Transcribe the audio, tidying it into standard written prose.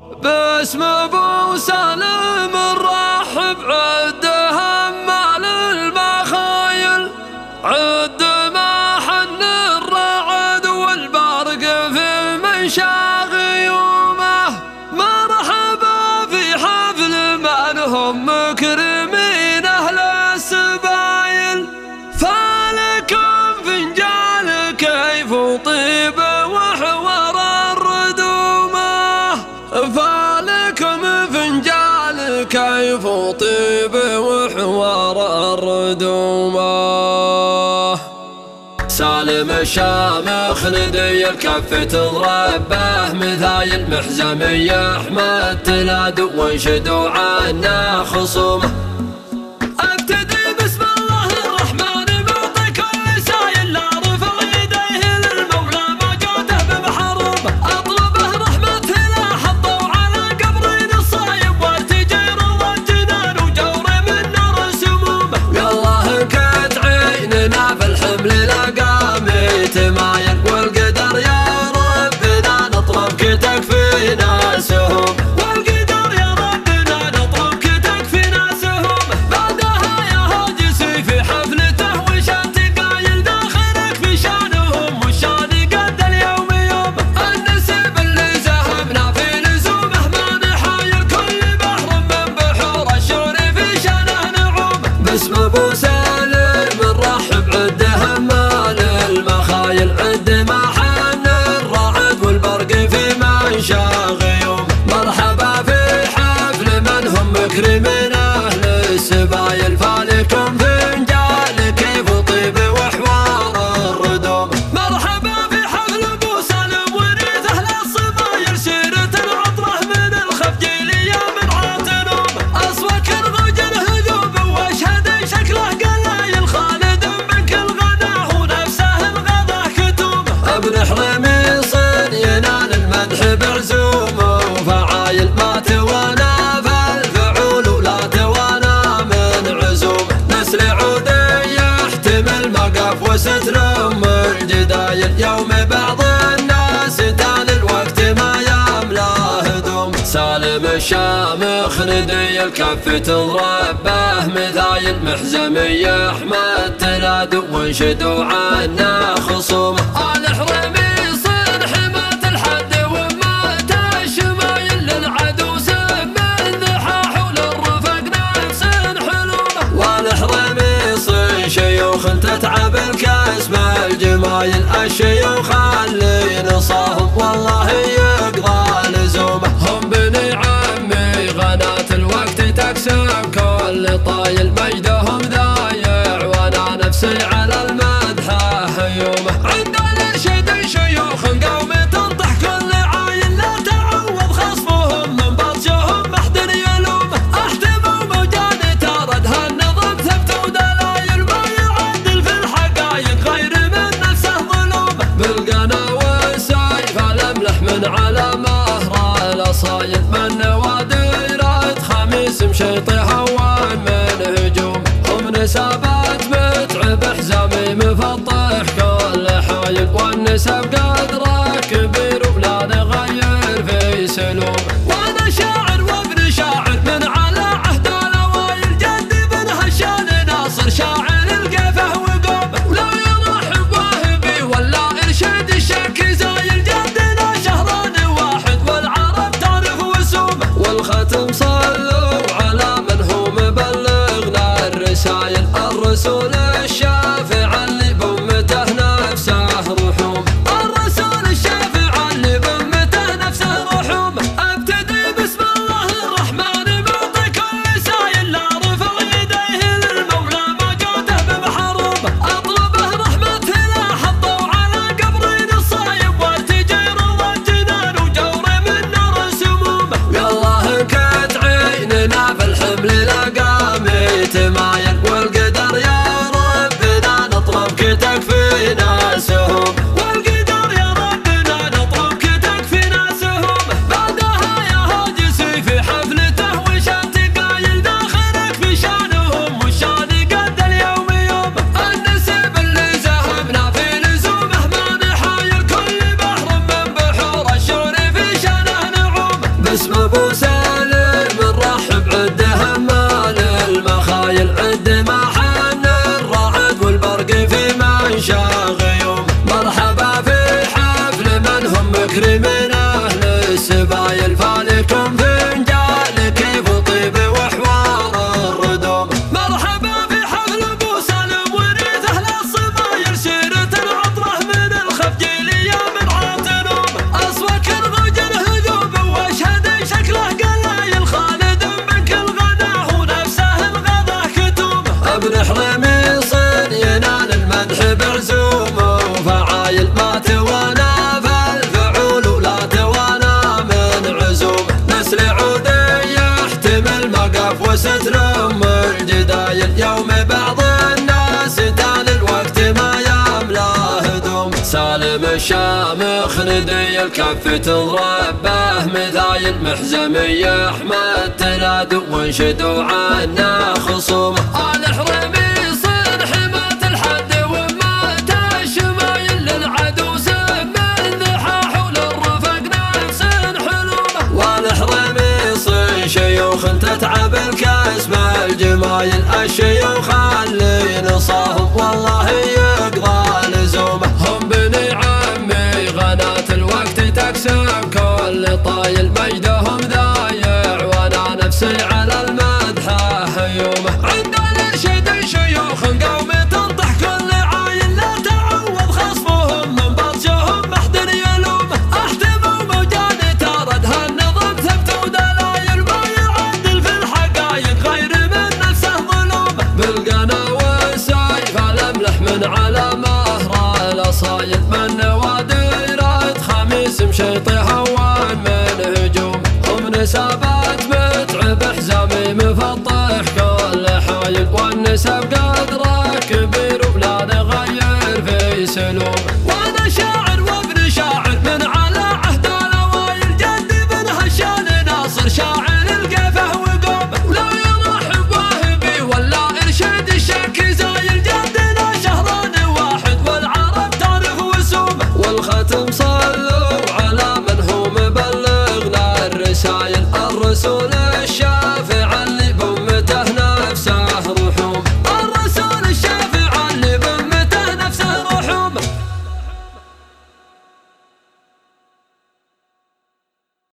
باسم ابو سالم نرحب عد همال المخايل، عد ما حن الرعد والبرق في منشا غيومه، مرحبا في حفل من هم مكرمين اهل السبايل، فالكم فنجال كيف وطيب وحوار الردومه، فالكم فنجال كيف وطيب وحوار الردومه. سالم الشامخ ندي الكف تضرب به مثايل محزمي احمد تلاد وانشدوا عنا خصومه. ابتدي بسم الله الرحمن معطي كل سايل، لا رفع يديه للمولى ما جوده بمحرومه، اطلبه رحمته لا حطوا على قبرين الصايب، والتجير والجنان وجور من نار سمومه. والله كت عيننا في الحمل لقامي تمايل، والقدر يا ربنا نطلبك تكفينا سهوم، والقدر يا ربنا نطلبك تكفينا سهوم. بعدها يا هاجسي في حفلته وشان تقايل داخلك في شانهم، والشان قد اليوم يوم النسب اللي ساهمنا في لزومه، ما نحايل كل بحر من بحور الشعر في شانه نعوم. باسم ابو سالم نرحب عد همال المخايل، عد ما حن الرعد والبرق في منشا غيوم، مرحبا في حفل من هم مكرمين اهل السبايل، فالكم فنجال كيف طيب وحوار الردوم. مرحبا في حفل ابو سالم وريث اهل الصبايل، سيرة العطره من الخفجيلية من عاتنوم، اصوك الغوج الهجوم واشهد شكله قلايل، خالد من كل غناه ونفسه الغضا كتوم. ابن حرميص ينال المدح بعزومه وفعايل، ما توانى فالفعول ولا توانى من عزومه، نسل عودي يحتمل مقف وستر ام الجدايل، يوم بعض الناس تال الوقت ما يملا هدوم. سالم الشامخ ندي الكف تضرب به مثايل محزمي احمد تلاد وانشدوا عنا خصومه. آل حرميص حماة الحد ومات الشمايل، للعدو سم الذحاح وللرفق نفس حلومه، والحرميص شيوخ تتعب الكسب الجمايل، الشيوخ اللي نصاهم والله يقضى لزومه، هم بني عمي غنات الوقت تكسب كل طايل، مجدهم ضايع وانا نفسي على المدح هيومه. عند الارشد شيوخ قوم تنطح كل عايل، لا تعوض خصمهم من بطشهم محد يلومه، احتموا موجان تاردها النظام ثبت ودلايل، ما يعدل في الحقايق غير من نفسه ظلومه، بالقنا والسيف الاملح من على مهر الاصايل، من نوادر خميس مشيطي هوان من هجوم، هم نسابات متعب حزامي مفطح كل حايل، والنسب قدره كبير ولا نغير في سلوم. وانا شاعر وابن شاعر من على عهد الاوايل، جدي بن هشام ناصر شاعر القفه وقوم، ولو يرحب واهبي ولا ارشاد الشك زايل، جدنا شهران واحد والعرب تعرف وسومه، والختم صلوا على من هو مبلغنا الرسايل، الرسول الشافع اللي بأمته نفسه رحوم، الرسول الشافع اللي بأمته نفسه رحوم. ابتدي بسم الله الرحمن معطي كل سايل، لا رفع يديه للمولى ما جوده بمحرومه، اطلبه رحمته لا حطوا على قبرين الصايب، والتجير والجنان وجور من نار سمومه. والله كت اسم ابو سالم نرحب عد همال المخايل عد ما حن الرعد والبرق في منشا غيوم. مرحبا في حفل من هم مكرمين اهل السبايل فالكم فنجال كيف طيب وحوار الردوم. مرحبا في حفل ابو سالم وريث اهل الصبايل سيرة العطره من الخفجيلية من عاتنوم. اصوك الغوج الهجوم واشهد شكله قلايل خالد من كل غناه ونفسه الغضا كتوم. ابن حرميص ينال المدح بعزوم وفعايل ما توانى فالفعول ولا توانى من عزوم. نسل عودي يحتمل مقف وسترم الجدايل يوم بعض الناس تال الوقت ما يملا هدوم. سالم الشامخ ندي الكف تضربه مثايل محزمي احمد تناد وانشدوا عنا خصومه. آل حرميص حماة الحد ومات الشمايل للعدو سم ذحى حول الرفق نفس حلومه. والحرميص شيوخ تتعب الكسب الجمايل الشيوخ اللي نصاهم والله يقضى لزومه. هم بني عمي غنات الوقت تكسب كل طايل مجدهم ضايع وانا نفسي على المدح هيومه. عندنا الشد شيوخ قوم تنطح كل عايل لا تعوض خصمهم من بطشهم محد يلومه. احتموا موجان تارد هالنظام ثبت ودلايل ما يعدل في الحقايق غير من نفسه ظلومه. بالقنا والسيف الاملح من على مهر الاصايل من نوادر خميس مشيطي هوان من هجوم. هم نسابات متعب حزامي مفطح كل حايل والنسب